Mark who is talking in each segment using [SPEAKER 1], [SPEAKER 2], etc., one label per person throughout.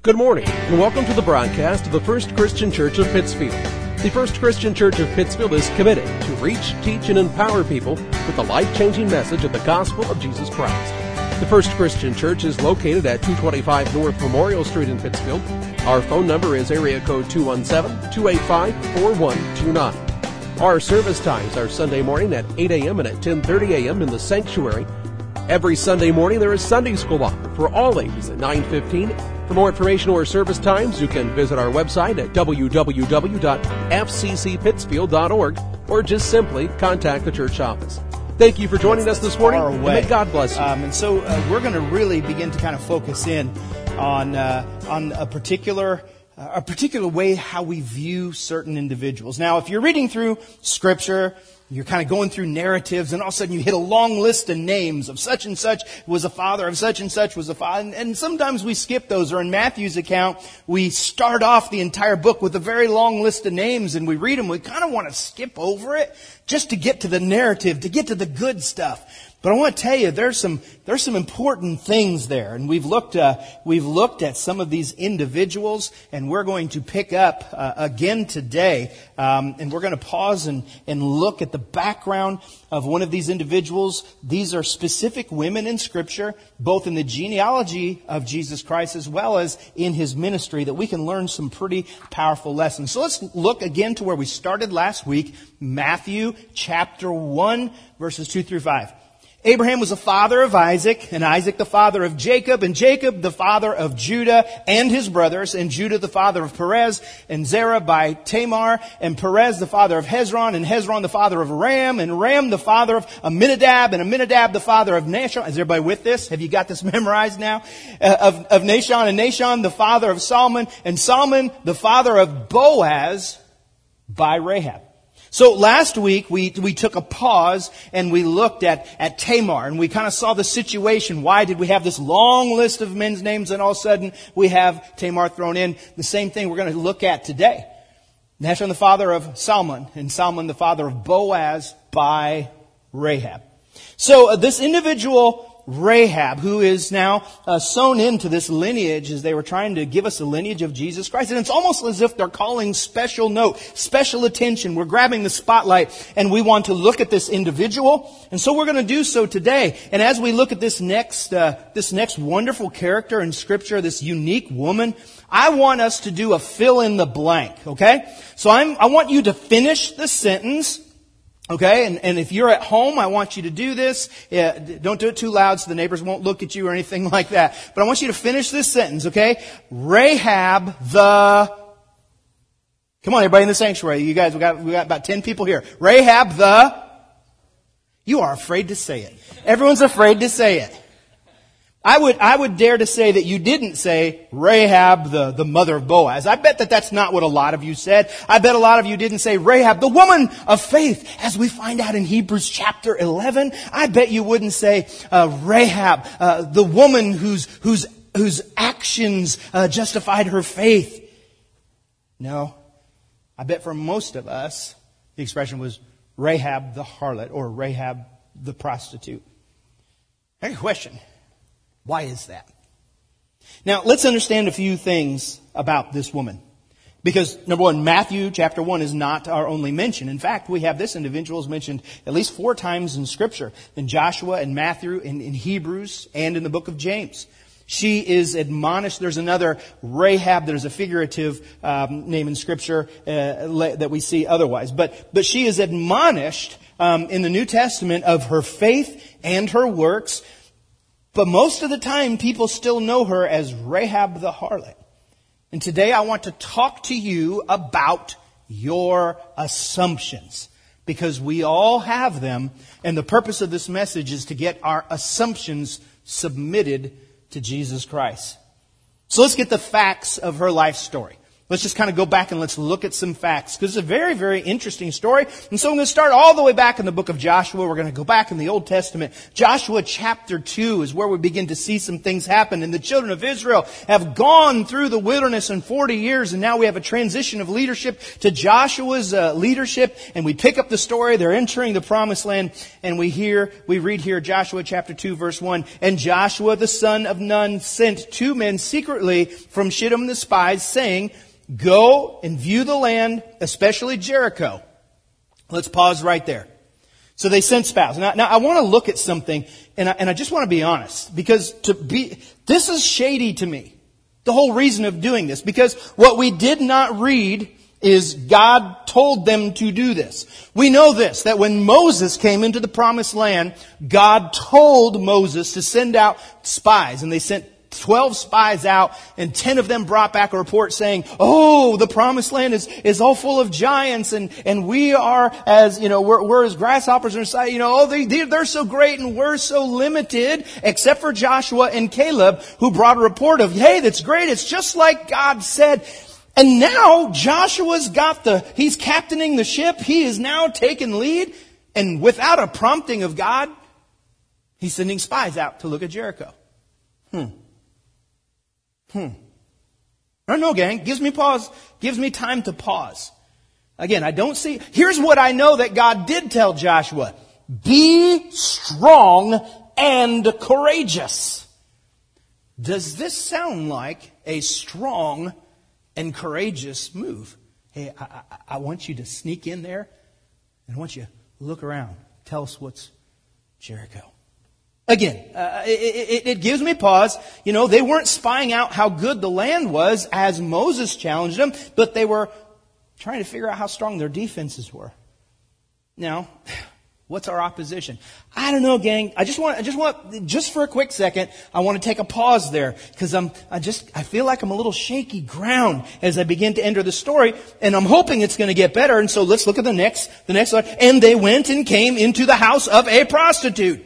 [SPEAKER 1] Good morning, and welcome to the broadcast of the First Christian Church of Pittsfield. The First Christian Church of Pittsfield is committed to reach, teach, and empower people with the life-changing message of the gospel of Jesus Christ. The First Christian Church is located at 225 North Memorial Street in Pittsfield. Our phone number is area code 217-285-4129. Our service times are Sunday morning at 8 a.m. and at 10:30 a.m. in the sanctuary. Every Sunday morning there is Sunday school offered for all ages at 9:15. For more information or service times, you can visit our website at www.fccpittsfield.org or just simply contact the church office. Thank you for joining us this morning, and may God bless you.
[SPEAKER 2] So we're going to really begin to kind of focus in on a particular way how we view certain individuals. Now, if you're reading through Scripture, you're kind of going through narratives, and all of a sudden you hit a long list of names of such and such was a father, of such and such was a father. And sometimes we skip those. Or in Matthew's account, we start off the entire book with a very long list of names, and we read them. We kind of want to skip over it just to get to the narrative, to get to the good stuff. But I want to tell you, there's some important things there, and we've looked at some of these individuals, and we're going to pick up again today, and we're going to pause and look at the background of one of these individuals. These are specific women in Scripture, both in the genealogy of Jesus Christ as well as in His ministry, that we can learn some pretty powerful lessons. So let's look again to where we started last week, Matthew chapter 1, verses 2 through 5. Abraham was the father of Isaac, and Isaac the father of Jacob, and Jacob the father of Judah and his brothers, and Judah the father of Perez, and Zerah by Tamar, and Perez the father of Hezron, and Hezron the father of Ram, and Ram the father of Amminadab, and Amminadab the father of Nahshon. Is everybody with this? Have you got this memorized now? Of Nahshon, and Nahshon the father of Salmon, and Salmon the father of Boaz by Rahab. So last week we took a pause and we looked at Tamar, and we kind of saw the situation. Why did we have this long list of men's names and all of a sudden we have Tamar thrown in? The same thing we're going to look at today. Nahshon the father of Salmon, and Salmon the father of Boaz by Rahab. So this individual Rahab, who is now sewn into this lineage, as they were trying to give us a lineage of Jesus Christ. And it's almost as if they're calling special note, special attention. We're grabbing the spotlight, and we want to look at this individual. And so we're going to do so today. And as we look at this next wonderful character in Scripture, this unique woman, I want us to do a fill in the blank, okay? So I want you to finish the sentence. Okay, and if you're at home, I want you to do this. Don't do it too loud so the neighbors won't look at you or anything like that. But I want you to finish this sentence, okay? Rahab the... Come on, everybody in the sanctuary. You guys, we got about 10 people here. Rahab the... You are afraid to say it. Everyone's afraid to say it. I would dare to say that you didn't say Rahab, the mother of Boaz. I bet that's not what a lot of you said. I bet a lot of you didn't say Rahab, the woman of faith, as we find out in Hebrews chapter 11. I bet you wouldn't say Rahab, the woman whose actions justified her faith. No, I bet for most of us, the expression was Rahab the harlot or Rahab the prostitute. I got a question. Why is that? Now, let's understand a few things about this woman. Because, number one, Matthew chapter 1 is not our only mention. In fact, we have this individual is mentioned at least 4 times in Scripture. In Joshua and Matthew, in Hebrews, and in the book of James. She is admonished. There's another Rahab. There's a figurative name in Scripture that we see otherwise. But she is admonished in the New Testament of her faith and her works. But most of the time, people still know her as Rahab the harlot. And today I want to talk to you about your assumptions. Because we all have them. And the purpose of this message is to get our assumptions submitted to Jesus Christ. So let's get the facts of her life story. Let's just kind of go back and let's look at some facts, because it's a very, very interesting story. And so I'm going to start all the way back in the book of Joshua. We're going to go back in the Old Testament. Joshua chapter 2 is where we begin to see some things happen. And the children of Israel have gone through the wilderness in 40 years, and now we have a transition of leadership to Joshua's leadership. And we pick up the story. They're entering the promised land, and we read here Joshua chapter 2 verse 1. And Joshua the son of Nun sent 2 men secretly from Shittim the spies, saying, Go and view the land, especially Jericho. Let's pause right there. So they sent spies. Now I want to look at something, and I just want to be honest, because this is shady to me. The whole reason of doing this, because what we did not read is God told them to do this. We know this, that when Moses came into the promised land, God told Moses to send out spies, and they sent 12 spies out, and 10 of them brought back a report saying, oh, the promised land is all full of giants, and we are as, we're as grasshoppers in sight, they're so great and we're so limited, except for Joshua and Caleb, who brought a report of, hey, that's great, it's just like God said. And now Joshua's he's captaining the ship, he is now taking lead, and without a prompting of God, he's sending spies out to look at Jericho. I don't know, gang. Gives me pause. Gives me time to pause. Again, here's what I know that God did tell Joshua. Be strong and courageous. Does this sound like a strong and courageous move? Hey, I want you to sneak in there, and I want you to look around. Tell us what's Jericho. Again, it gives me pause. They weren't spying out how good the land was as Moses challenged them, but they were trying to figure out how strong their defenses were. Now, what's our opposition? I don't know, gang. I just for a quick second, I want to take a pause there, because I feel like I'm a little shaky ground as I begin to enter the story, and I'm hoping it's going to get better. And so let's look at the next slide. And they went and came into the house of a prostitute.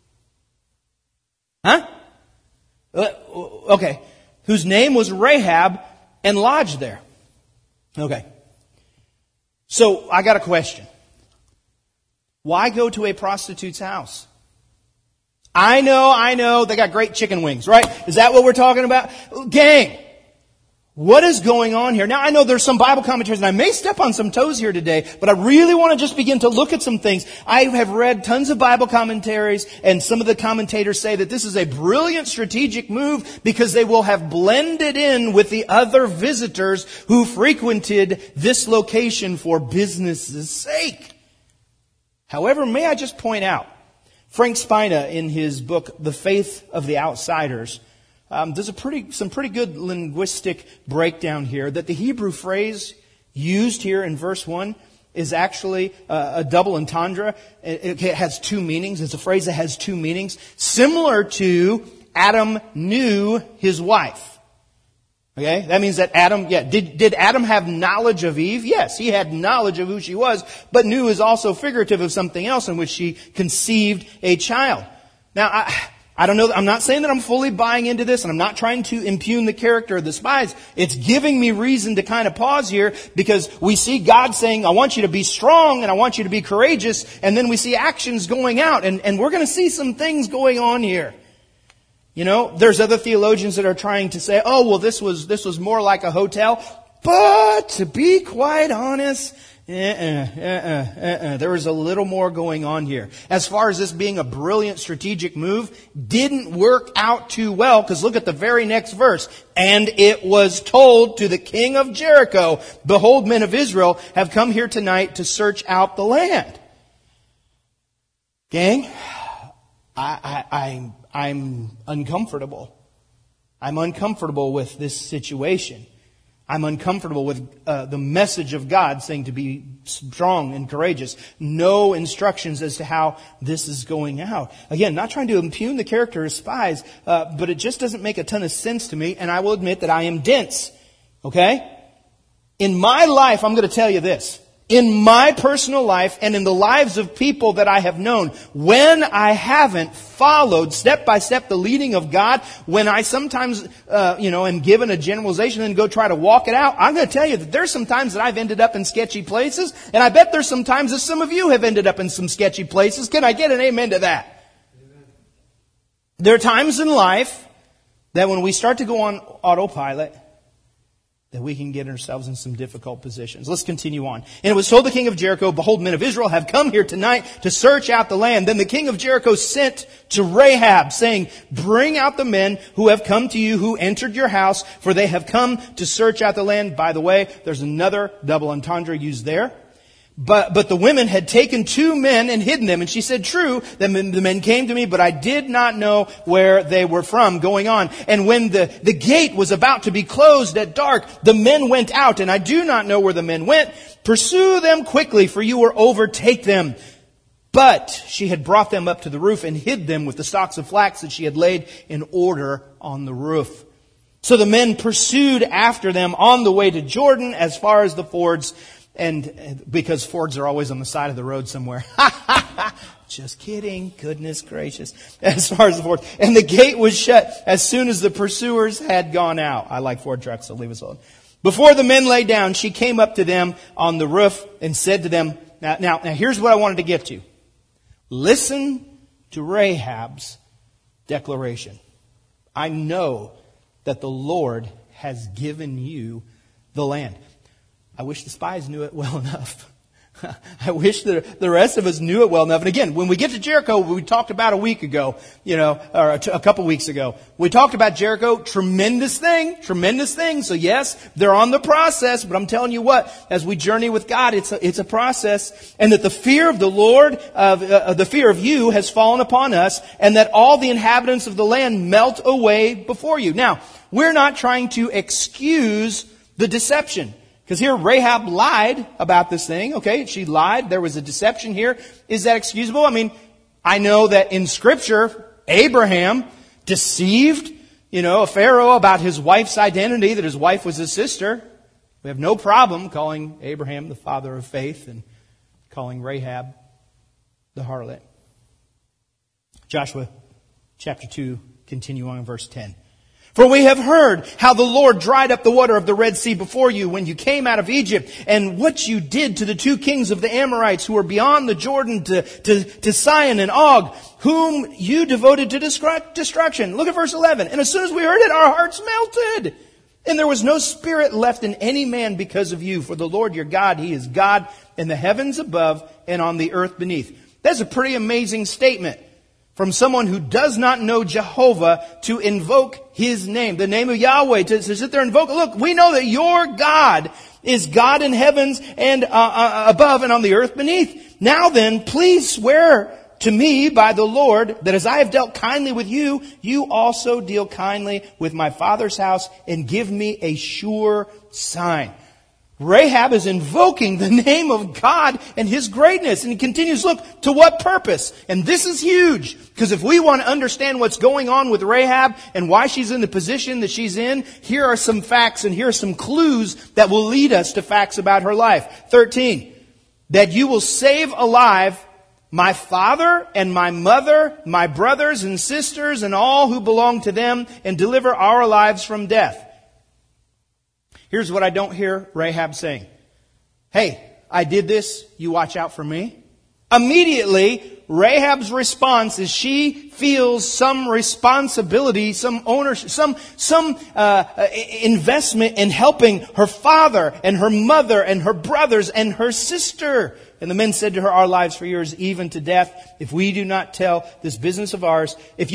[SPEAKER 2] Okay. Whose name was Rahab, and lodged there. Okay. So I got a question. Why go to a prostitute's house? I know, they got great chicken wings, right? Is that what we're talking about? Gang, what is going on here? Now I know there's some Bible commentaries, and I may step on some toes here today, but I really want to just begin to look at some things. I have read tons of Bible commentaries, and some of the commentators say that this is a brilliant strategic move because they will have blended in with the other visitors who frequented this location for business' sake. However, may I just point out, Frank Spina, in his book, The Faith of the Outsiders, there's some pretty good linguistic breakdown here that the Hebrew phrase used here in verse 1 is actually a double entendre. It has 2 meanings. It's a phrase that has 2 meanings, similar to Adam knew his wife. Okay, that means that Adam, did Adam have knowledge of Eve? Yes, he had knowledge of who she was, but knew is also figurative of something else in which she conceived a child. Now, I don't know. I'm not saying that I'm fully buying into this, and I'm not trying to impugn the character of the spies. It's giving me reason to kind of pause here, because we see God saying, I want you to be strong and I want you to be courageous, and then we see actions going out, and we're going to see some things going on here. There's other theologians that are trying to say, oh, well, this was more like a hotel. But to be quite honest, there was a little more going on here. As far as this being a brilliant strategic move, didn't work out too well, because look at the very next verse. And it was told to the king of Jericho, behold, men of Israel have come here tonight to search out the land. Gang, I'm uncomfortable. I'm uncomfortable with this situation. I'm uncomfortable with the message of God saying to be strong and courageous. No instructions as to how this is going out. Again, not trying to impugn the character of spies, but it just doesn't make a ton of sense to me, and I will admit that I am dense. Okay? In my life, I'm going to tell you this. in my personal life and in the lives of people that I have known, when I haven't followed step by step the leading of God, when I sometimes, am given a generalization and go try to walk it out, I'm going to tell you that there's some times that I've ended up in sketchy places, and I bet there's some times that some of you have ended up in some sketchy places. Can I get an amen to that? Amen. There are times in life that when we start to go on autopilot, that we can get ourselves in some difficult positions. Let's continue on. And it was told the king of Jericho, behold, men of Israel have come here tonight to search out the land. Then the king of Jericho sent to Rahab, saying, bring out the men who have come to you, who entered your house, for they have come to search out the land. By the way, there's another double entendre used there. But the women had taken 2 men and hidden them. And she said, true, the men came to me, but I did not know where they were from. Going on. And when the gate was about to be closed at dark, the men went out, and I do not know where the men went. Pursue them quickly, for you will overtake them. But she had brought them up to the roof and hid them with the stalks of flax that she had laid in order on the roof. So the men pursued after them on the way to Jordan as far as the fords. And because fords are always on the side of the road somewhere. Just kidding. Goodness gracious. As far as the fords. And the gate was shut as soon as the pursuers had gone out. I like Ford trucks, so leave us alone. Before the men lay down, she came up to them on the roof and said to them, now here's what I wanted to get to. Listen to Rahab's declaration. I know that the Lord has given you the land. I wish the spies knew it well enough. I wish the rest of us knew it well enough. And again, when we get to Jericho, we talked about a week ago, or a couple weeks ago. We talked about Jericho. Tremendous thing. So yes, they're on the process, but I'm telling you what, as we journey with God, it's a process. And that the fear of the Lord, the fear of you has fallen upon us, and that all the inhabitants of the land melt away before you. Now, we're not trying to excuse the deception. Because here Rahab lied about this thing. Okay, she lied. There was a deception here. Is that excusable? I mean, I know that in Scripture, Abraham deceived, a Pharaoh about his wife's identity, that his wife was his sister. We have no problem calling Abraham the father of faith and calling Rahab the harlot. Joshua chapter 2, continue on in verse 10. For we have heard how the Lord dried up the water of the Red Sea before you when you came out of Egypt, and what you did to the 2 kings of the Amorites who were beyond the Jordan, to Sihon and Og, whom you devoted to destruction. Look at verse 11. And as soon as we heard it, our hearts melted. And there was no spirit left in any man because of you. For the Lord your God, He is God in the heavens above and on the earth beneath. That's a pretty amazing statement from someone who does not know Jehovah to invoke His name, the name of Yahweh, to sit there and invoke. Look, we know that your God is God in heavens and above and on the earth beneath. Now then, please swear to me by the Lord that as I have dealt kindly with you, you also deal kindly with my father's house and give me a sure sign. Rahab is invoking the name of God and His greatness. And he continues, look, to what purpose? And this is huge. Because if we want to understand what's going on with Rahab and why she's in the position that she's in, here are some facts and here are some clues that will lead us to facts about her life. 13, that you will save alive my father and my mother, my brothers and sisters and all who belong to them, and deliver our lives from death. Here's what I don't hear Rahab saying. Hey, I did this. You watch out for me. Immediately, Rahab's response is she feels some responsibility, some ownership, some investment in helping her father and her mother and her brothers and her sister. And the men said to her, our lives for yours, even to death, if you do not tell this business of ours,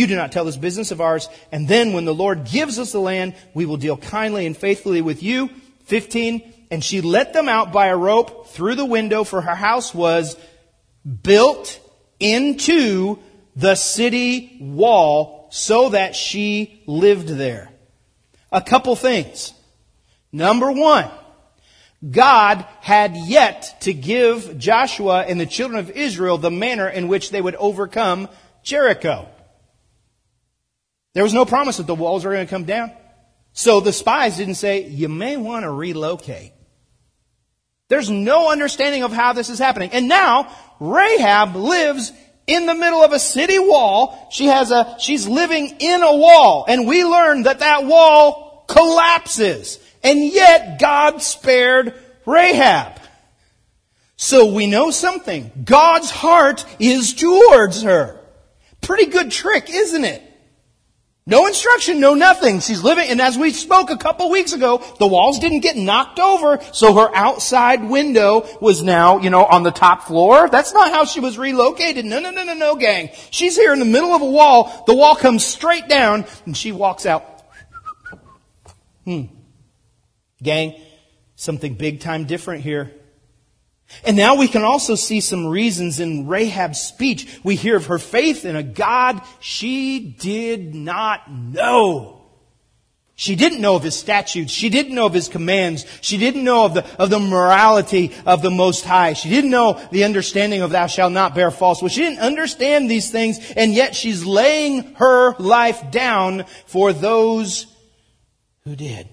[SPEAKER 2] and then when the Lord gives us the land, we will deal kindly and faithfully with you. 15, and she let them out by a rope through the window, for her house was built into the city wall so that she lived there. A couple things. Number one, God had yet to give Joshua and the children of Israel the manner in which they would overcome Jericho. There was no promise that the walls were going to come down. So the spies didn't say, you may want to relocate. There's no understanding of how this is happening. And now, Rahab lives in the middle of a city wall. She's living in a wall. And we learn that that wall collapses. And yet, God spared Rahab. So we know something. God's heart is towards her. Pretty good trick, isn't it? No instruction, no nothing. She's living, and as we spoke a couple weeks ago, the walls didn't get knocked over, so her outside window was now, on the top floor. That's not how she was relocated. No, gang. She's here in the middle of a wall. The wall comes straight down, and she walks out. Gang, something big time different here. And now we can also see some reasons in Rahab's speech. We hear of her faith in a God she did not know. She didn't know of His statutes. She didn't know of His commands. She didn't know of the morality of the Most High. She didn't know the understanding of thou shalt not bear false witness. She didn't understand these things, and yet she's laying her life down for those who did.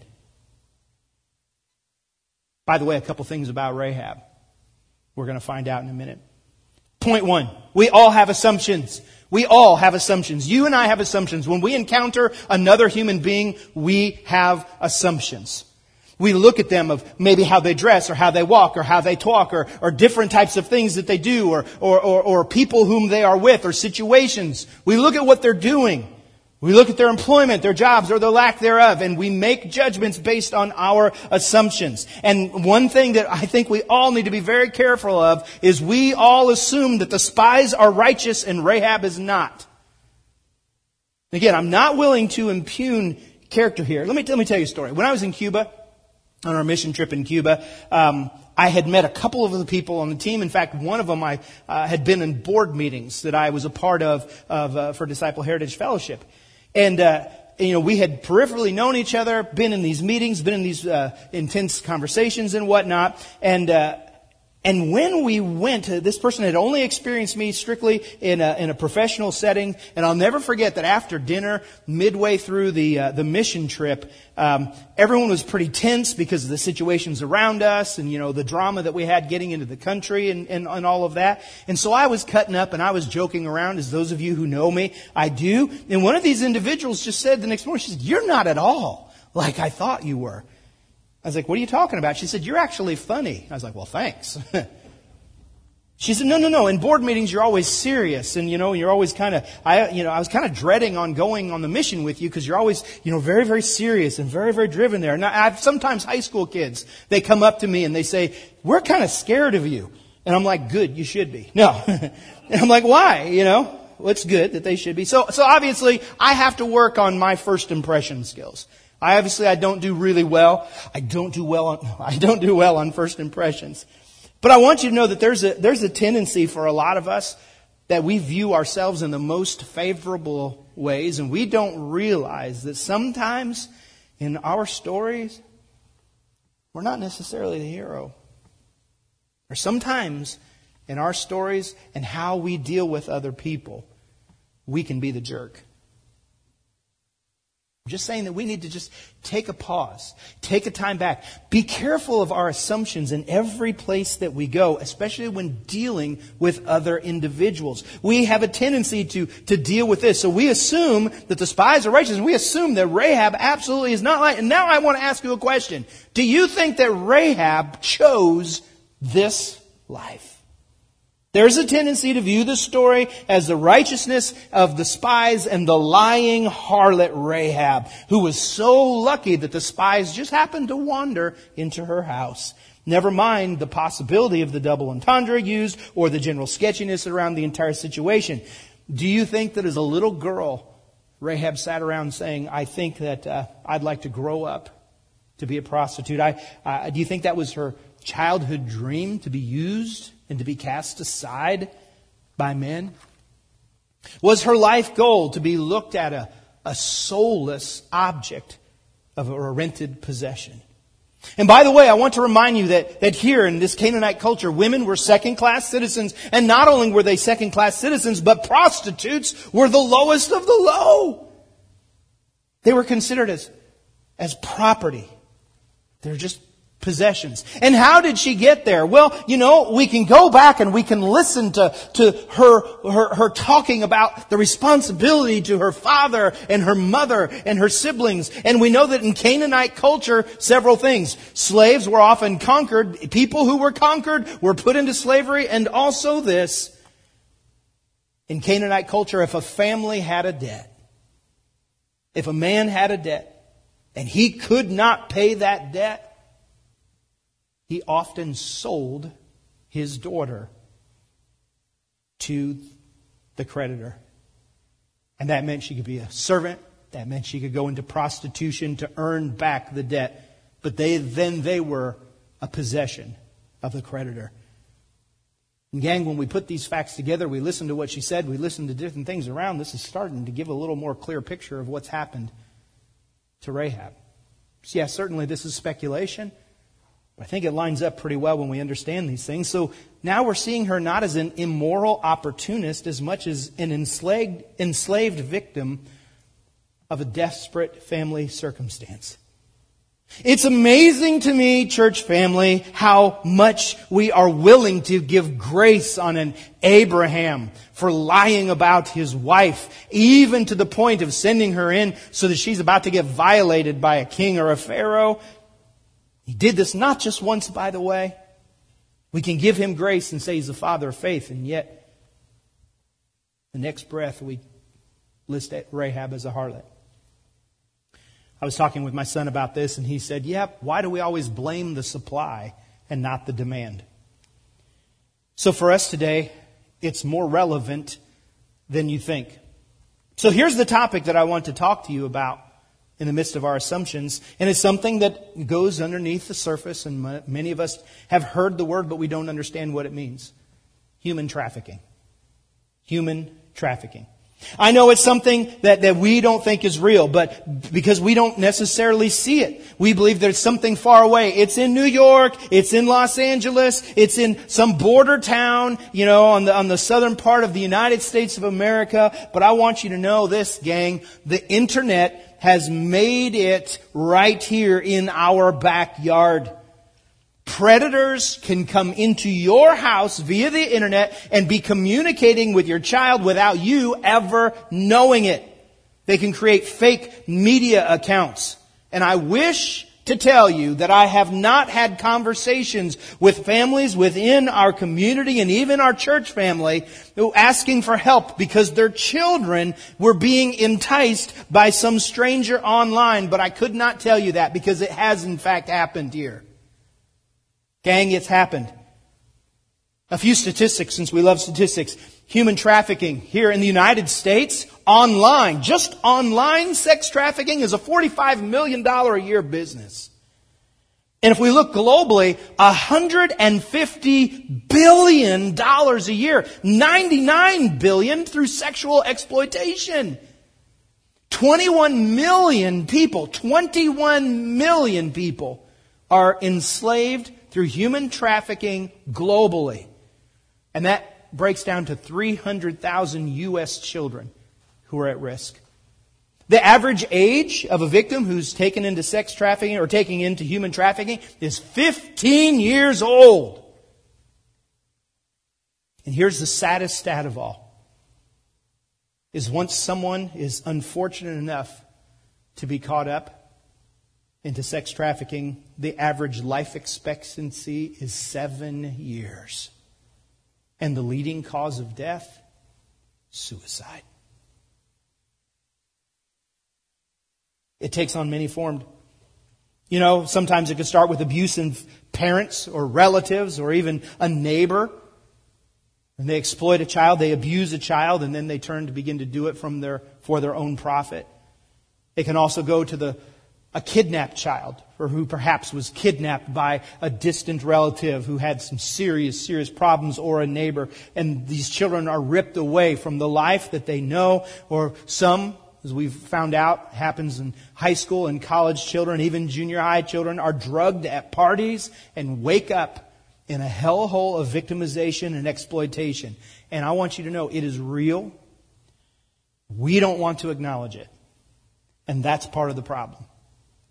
[SPEAKER 2] By the way, a couple things about Rahab. We're going to find out in a minute. Point 1. We all have assumptions. We all have assumptions. You and I have assumptions. When we encounter another human being, we have assumptions. We look at them of maybe how they dress or how they walk or how they talk or different types of things that they do or people whom they are with or situations. We look at what they're doing. We look at their employment, their jobs, or the lack thereof, and we make judgments based on our assumptions. And one thing that I think we all need to be very careful of is we all assume that the spies are righteous and Rahab is not. Again, I'm not willing to impugn character here. Let me tell you a story. When I was in Cuba, on our mission trip in Cuba, I had met a couple of the people on the team. In fact, one of them I had been in board meetings that I was a part of for Disciple Heritage Fellowship. And, we had peripherally known each other, been in these meetings, been in these intense conversations and whatnot. And when we went, this person had only experienced me strictly in a professional setting. And I'll never forget that after dinner, midway through the mission trip, everyone was pretty tense because of the situations around us and, the drama that we had getting into the country and all of that. And so I was cutting up and I was joking around, as those of you who know me, I do. And one of these individuals just said the next morning, she said, "You're not at all like I thought you were." I was like, "What are you talking about?" She said, "You're actually funny." I was like, "Well, thanks." She said, No. In board meetings, you're always serious. And, you're always I was kind of dreading on going on the mission with you because you're always, very, very serious and very, very driven there. Now, I've sometimes high school kids, they come up to me and they say, "We're kind of scared of you." And I'm like, "Good, you should be." No. And I'm like, "Why?" Well, it's good that they should be. So obviously, I have to work on my first impression skills. I don't do really well. I don't do well on first impressions. But I want you to know that there's a tendency for a lot of us that we view ourselves in the most favorable ways, and we don't realize that sometimes in our stories, we're not necessarily the hero. Or sometimes in our stories and how we deal with other people, we can be the jerk. I'm just saying that we need to just take a pause, take a time back. Be careful of our assumptions in every place that we go, especially when dealing with other individuals. We have a tendency to deal with this. So we assume that the spies are righteous, and we assume that Rahab absolutely is not right. And now I want to ask you a question. Do you think that Rahab chose this life? There's a tendency to view the story as the righteousness of the spies and the lying harlot Rahab, who was so lucky that the spies just happened to wander into her house. Never mind the possibility of the double entendre used or the general sketchiness around the entire situation. Do you think that as a little girl, Rahab sat around saying, "I think that I'd like to grow up to be a prostitute"? Do you think that was her childhood dream, to be used and to be cast aside by men? Was her life goal to be looked at a soulless object of a rented possession? And by the way, I want to remind you that here in this Canaanite culture, women were second-class citizens. And not only were they second-class citizens, but prostitutes were the lowest of the low. They were considered as property. They're just possessions. And how did she get there? Well, we can go back and we can listen to her talking about the responsibility to her father and her mother and her siblings. And we know that in Canaanite culture, several things. Slaves were often conquered. People who were conquered were put into slavery. And also this, in Canaanite culture, if a family had a debt, if a man had a debt and he could not pay that debt, he often sold his daughter to the creditor. And that meant she could be a servant. That meant she could go into prostitution to earn back the debt. But they were a possession of the creditor. And gang, when we put these facts together, we listen to what she said, we listen to different things around, this is starting to give a little more clear picture of what's happened to Rahab. So yeah, certainly this is speculation. I think it lines up pretty well when we understand these things. So now we're seeing her not as an immoral opportunist as much as an enslaved victim of a desperate family circumstance. It's amazing to me, church family, how much we are willing to give grace on an Abraham for lying about his wife, even to the point of sending her in so that she's about to get violated by a king or a pharaoh. He did this not just once, by the way. We can give him grace and say he's the father of faith, and yet the next breath we list Rahab as a harlot. I was talking with my son about this, and he said, why do we always blame the supply and not the demand? So for us today, it's more relevant than you think. So here's the topic that I want to talk to you about in the midst of our assumptions. And it's something that goes underneath the surface, and many of us have heard the word, but we don't understand what it means. Human trafficking. Human trafficking. I know it's something that we don't think is real, but because we don't necessarily see it. We believe there's something far away. It's in New York, it's in Los Angeles, it's in some border town, on the southern part of the United States of America. But I want you to know this, gang, the internet has made it right here in our backyard. Predators can come into your house via the internet and be communicating with your child without you ever knowing it. They can create fake media accounts. And I wish to tell you that I have not had conversations with families within our community and even our church family asking for help because their children were being enticed by some stranger online. But I could not tell you that because it has in fact happened here. Gang, it's happened. A few statistics, since we love statistics. Human trafficking here in the United States, online, just online sex trafficking is a $45 million a year business. And if we look globally, $150 billion a year, $99 billion through sexual exploitation. 21 million people are enslaved through human trafficking globally. And that breaks down to 300,000 U.S. children who are at risk. The average age of a victim who's taken into sex trafficking or taken into human trafficking is 15 years old. And here's the saddest stat of all, is once someone is unfortunate enough to be caught up into sex trafficking, the average life expectancy is 7 years. And the leading cause of death, suicide. It takes on many forms. Sometimes it can start with abusive parents or relatives or even a neighbor. And they exploit a child, they abuse a child, and then they turn to begin to do it for their own profit. It can also go to a kidnapped child, or who perhaps was kidnapped by a distant relative who had some serious problems, or a neighbor. And these children are ripped away from the life that they know, or some, as we've found out, happens in high school and college children, even junior high children, are drugged at parties and wake up in a hellhole of victimization and exploitation. And I want you to know it is real. We don't want to acknowledge it. And that's part of the problem.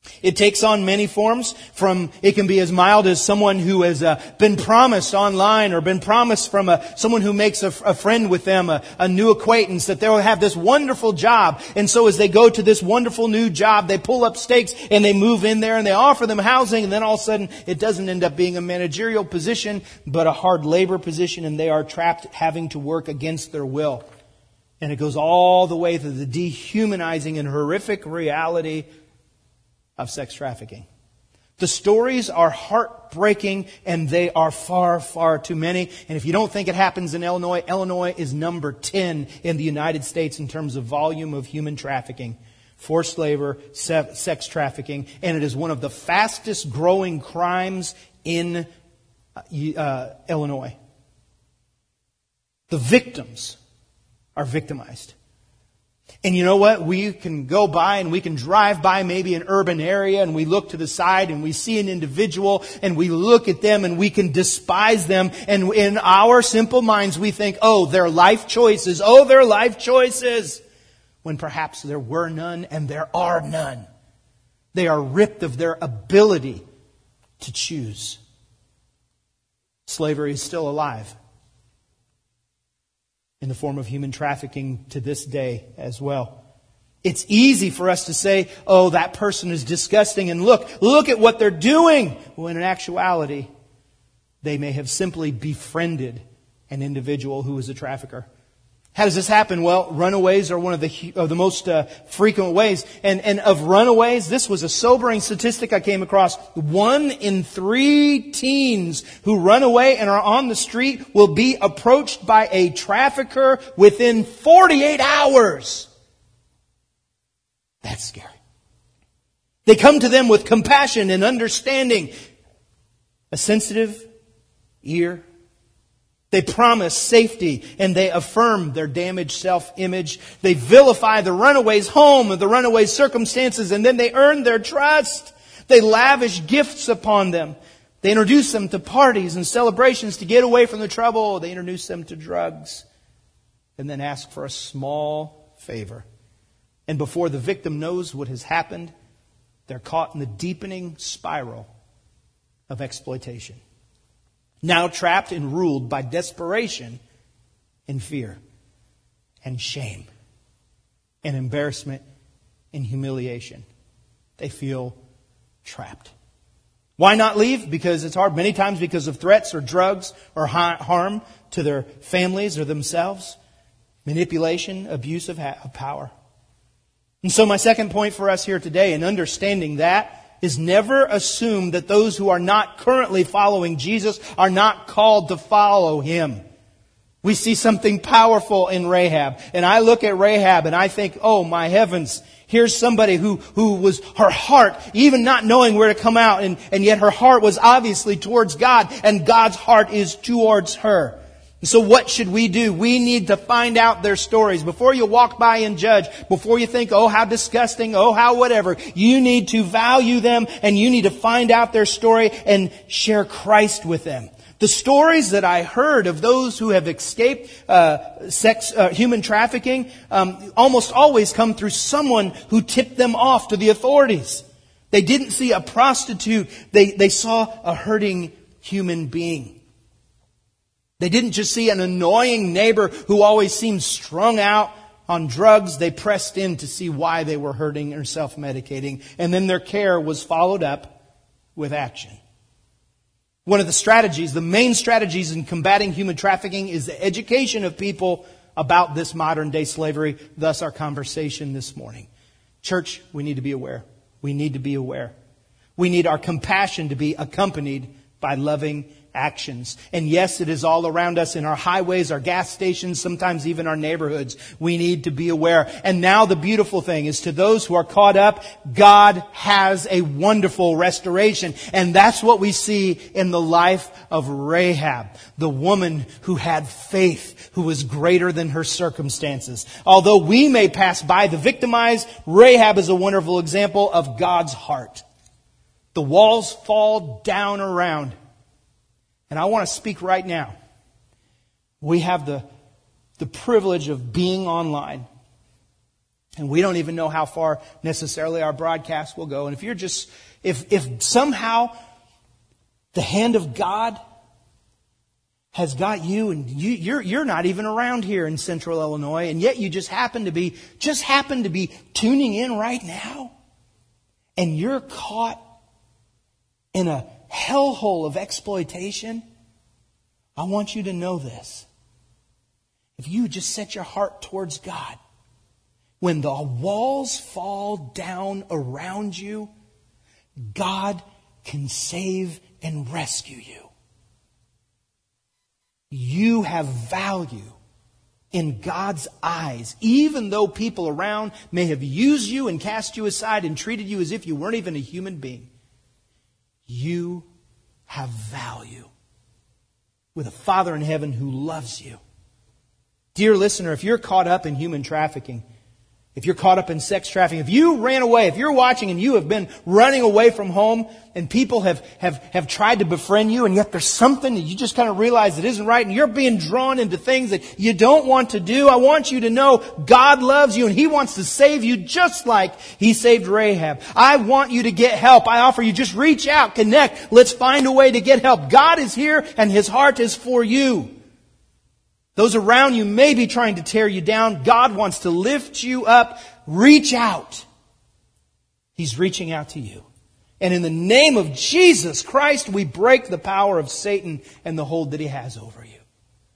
[SPEAKER 2] It takes on many forms. It can be as mild as someone who has been promised online or been promised from someone who makes a friend with them, a new acquaintance, that they'll have this wonderful job. And so as they go to this wonderful new job, they pull up stakes and they move in there and they offer them housing. And then all of a sudden it doesn't end up being a managerial position, but a hard labor position, and they are trapped having to work against their will. And it goes all the way to the dehumanizing and horrific reality of sex trafficking. The stories are heartbreaking, and they are far, far too many. And if you don't think it happens in Illinois, Illinois is number 10 in the United States in terms of volume of human trafficking, forced labor, sex trafficking, and it is one of the fastest growing crimes in Illinois. The victims are victimized. And you know what? We can go by and we can drive by maybe an urban area and we look to the side and we see an individual and we look at them and we can despise them. And in our simple minds we think, oh, their life choices. Oh, their life choices. When perhaps there were none and there are none. They are ripped of their ability to choose. Slavery is still alive in the form of human trafficking to this day as well. It's easy for us to say, oh, that person is disgusting, and look at what they're doing. When in actuality, they may have simply befriended an individual who is a trafficker. How does this happen? Well, runaways are one of the most frequent ways. And of runaways, this was a sobering statistic I came across. 1 in 3 teens who run away and are on the street will be approached by a trafficker within 48 hours. That's scary. They come to them with compassion and understanding, a sensitive ear. They promise safety and they affirm their damaged self-image. They vilify the runaway's home and the runaway's circumstances, and then they earn their trust. They lavish gifts upon them. They introduce them to parties and celebrations to get away from the trouble. They introduce them to drugs and then ask for a small favor. And before the victim knows what has happened, they're caught in the deepening spiral of exploitation. Now trapped and ruled by desperation and fear and shame and embarrassment and humiliation. They feel trapped. Why not leave? Because it's hard. Many times because of threats or drugs or harm to their families or themselves. Manipulation, abuse of power. And so my second point for us here today in understanding that is never assume that those who are not currently following Jesus are not called to follow Him. We see something powerful in Rahab. And I look at Rahab and I think, oh my heavens, here's somebody who was her heart, even not knowing where to come out, and yet her heart was obviously towards God, and God's heart is towards her. So what should we do? We need to find out their stories. Before you walk by and judge, before you think, oh, how disgusting, oh, how whatever, you need to value them and you need to find out their story and share Christ with them. The stories that I heard of those who have escaped human trafficking almost always come through someone who tipped them off to the authorities. They didn't see a prostitute. They saw a hurting human being. They didn't just see an annoying neighbor who always seemed strung out on drugs. They pressed in to see why they were hurting or self-medicating. And then their care was followed up with action. One of the strategies, the main strategies in combating human trafficking is the education of people about this modern day slavery. Thus our conversation this morning. Church, we need to be aware. We need to be aware. We need our compassion to be accompanied by loving actions. And yes, it is all around us in our highways, our gas stations, sometimes even our neighborhoods. We need to be aware. And now the beautiful thing is, to those who are caught up, God has a wonderful restoration. And that's what we see in the life of Rahab, the woman who had faith, who was greater than her circumstances. Although we may pass by the victimized, Rahab is a wonderful example of God's heart. The walls fall down around. And I want to speak right now. We have the privilege of being online. And we don't even know how far necessarily our broadcast will go. And if somehow the hand of God has got you and you're not even around here in Central Illinois, and yet you just happen to be tuning in right now, and you're caught in a hellhole of exploitation, I want you to know this. If you just set your heart towards God, when the walls fall down around you, God can save and rescue you. You have value in God's eyes, even though people around may have used you and cast you aside and treated you as if you weren't even a human being. You have value with a Father in heaven who loves you. Dear listener, if you're caught up in human trafficking, if you're caught up in sex trafficking, if you ran away, if you're watching and you have been running away from home and people have tried to befriend you, and yet there's something that you just kind of realize that isn't right and you're being drawn into things that you don't want to do, I want you to know God loves you and He wants to save you just like He saved Rahab. I want you to get help. I offer you, just reach out, connect. Let's find a way to get help. God is here and His heart is for you. Those around you may be trying to tear you down. God wants to lift you up. Reach out. He's reaching out to you. And in the name of Jesus Christ, we break the power of Satan and the hold that he has over you.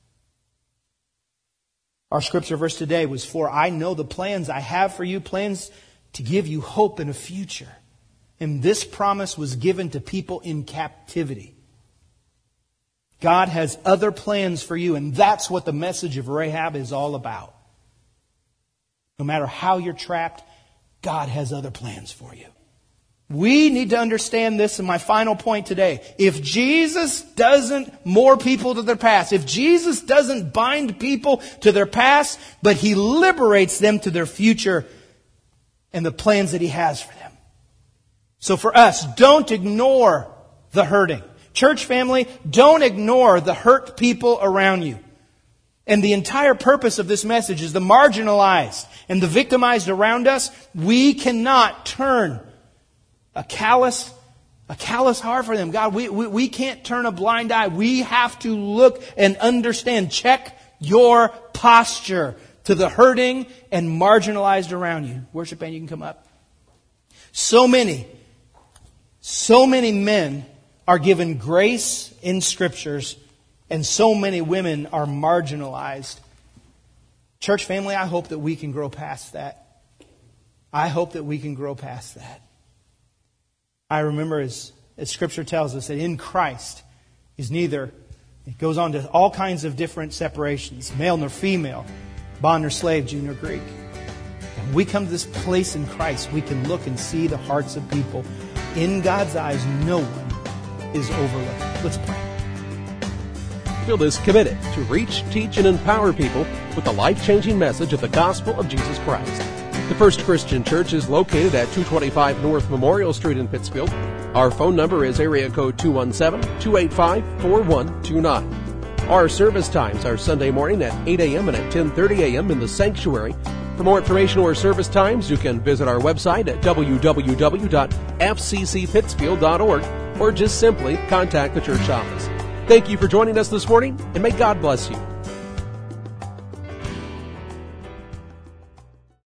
[SPEAKER 2] Our scripture verse today was, "For I know the plans I have for you, plans to give you hope in a future." And this promise was given to people in captivity. God has other plans for you, and that's what the message of Rahab is all about. No matter how you're trapped, God has other plans for you. We need to understand this in my final point today. If Jesus doesn't moor people to their past, if Jesus doesn't bind people to their past, but He liberates them to their future and the plans that He has for them. So for us, don't ignore the hurting. Church family, don't ignore the hurt people around you. And the entire purpose of this message is the marginalized and the victimized around us. We cannot turn a callous heart for them. God, we can't turn a blind eye. We have to look and understand. Check your posture to the hurting and marginalized around you. Worship band, you can come up. So many men are given grace in scriptures, and so many women are marginalized. Church family, I hope that we can grow past that. I hope that we can grow past that. I remember as Scripture tells us that in Christ is neither, it goes on to all kinds of different separations, male nor female, bond nor slave, Jew nor Greek. When we come to this place in Christ, we can look and see the hearts of people. In God's eyes, no one is overlooked. Let's pray.
[SPEAKER 1] Pittsfield is committed to reach, teach, and empower people with the life-changing message of the gospel of Jesus Christ. The First Christian Church is located at 225 North Memorial Street in Pittsfield. Our phone number is area code 217-285-4129. Our service times are Sunday morning at 8 a.m. and at 10:30 a.m. in the sanctuary. For more information or service times, you can visit our website at www.fccpittsfield.org or just simply contact the church office. Thank you for joining us this morning, and may God bless you.